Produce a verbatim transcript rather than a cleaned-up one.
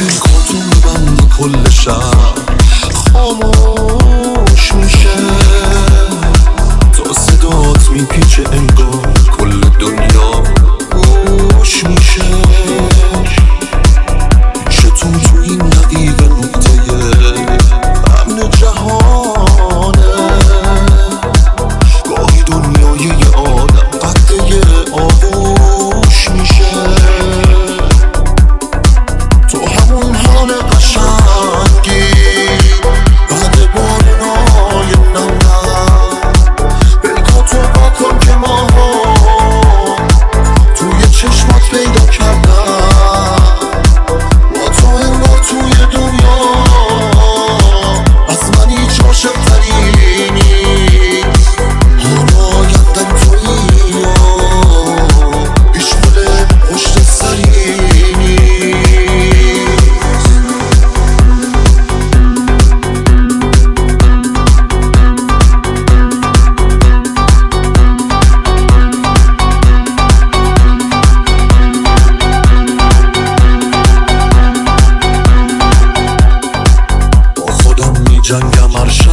پیکاتو میبنده کل شهر خاموش میشه تا صدات میپیچه انگار کل دنیا گوش میشه چطور تو این دقیقه نقطه امن جهانه گاهی دنیای یه آدم قطعه آغوش میشه تو همون حال قشنگی بعد بارونای نم پیکاتو با کن که ماها توی چشمات پیدا کردن با تو انگار توی دنیا از من هیچ عاشق تری نیست حالا یادم تویی و هیچ گل پشت سری جنگم هر شب